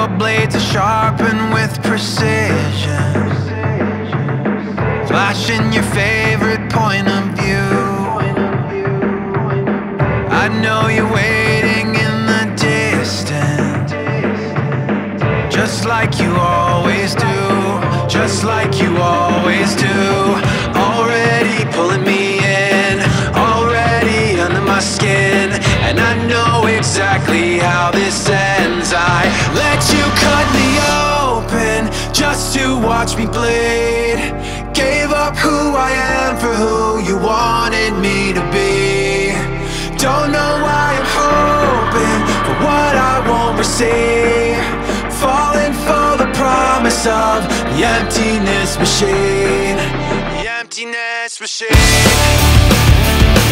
Your blades are sharpened with precision, flashing your favorite point of view. I know you're waiting in the distance, just like you always do, just like you always do. Already pulling me in, already under my skin, and I know exactly how this ends. I let you cut me open just to watch me bleed. Gave up who I am for who you wanted me to be. Don't know why I'm hoping for what I won't receive, falling for the promise of the emptiness machine. The emptiness machine.